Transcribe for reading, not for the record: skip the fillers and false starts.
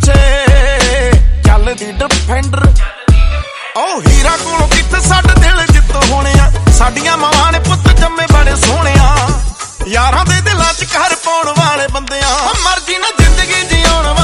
ਪਿੱਛੇ ਚੱਲਦੀ ਡਿਫੈਂਡਰ। ਉਹ ਹੀਰਾ ਕੋਲੋਂ ਕਿੱਥੇ ਸਾਡੇ ਦਿਲ ਜਿੱਤ ਹੋਣੇ ਆ, ਸਾਡੀਆਂ ਮਾਵਾਂ ਨੇ ਪੁੱਤ ਜੰਮੇ ਬੜੇ ਸੋਹਣਿਆ। ਯਾਰਾਂ ਦੇ ਦਿਲਾਂ 'ਚ ਘਰ ਪਾਉਣ ਵਾਲੇ ਬੰਦਿਆਂ, ਮਰਜ਼ੀ ਨਾਲ ਜ਼ਿੰਦਗੀ ਜਿਉਣ